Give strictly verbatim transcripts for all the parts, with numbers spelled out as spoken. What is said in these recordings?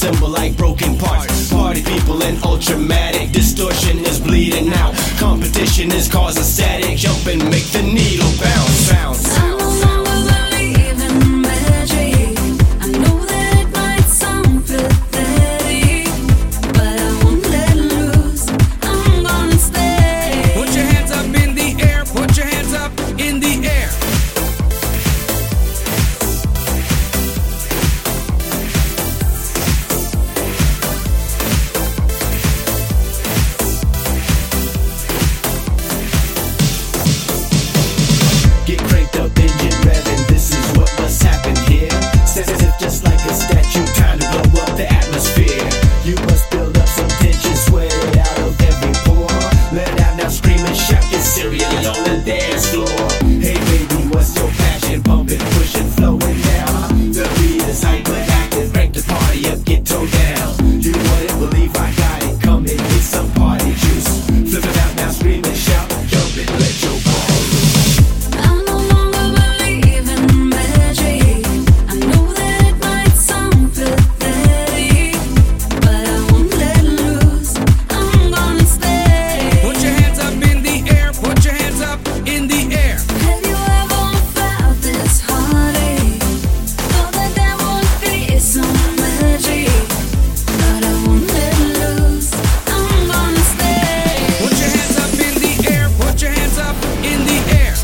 assemble like broken parts. Party people in ultramatic, distortion is bleeding out. Competition is causing static, jump and make the needle bounce, bounce. I no longer believe in magic. I know that it might sound pathetic, but I won't let loose. I'm gonna stay. Put your hands up in the air, put your hands up in the air. Get cranked up, engine revving, this is what must happen here. Step step just like a statue, time to blow up the atmosphere. You must build up some tension, sweat it out of every pore. Let it out now, scream and shout, get serious on the dance floor. Hey baby, what's your passion? Pumping, pushing, flowing now. The beat is hyperactive, crank the party up, get towed down. You wouldn't believe I got it, come and get some party juice. Flip it out now, scream and shout, jump and let your ball loose. I no longer believe in magic. I know that it might sound pathetic, but I won't let loose. I'm gonna stay. Put your hands up in the air, put your hands up in the air. Have you ever felt this heartache? Thought that there would be some magic, but I won't let loose. I'm gonna stay. Put your hands up in the air, put your hands up in the air.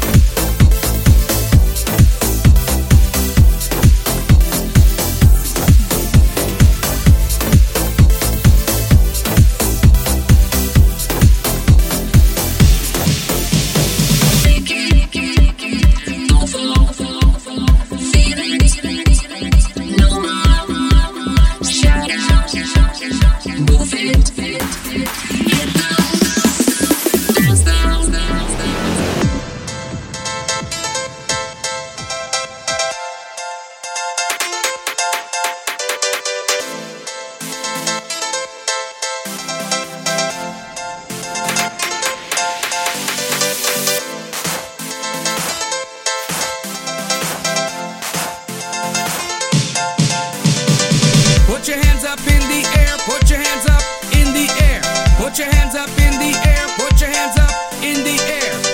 Put your hands up in the air, put your hands up in the air. Put your hands up in the air, put your hands up in the air.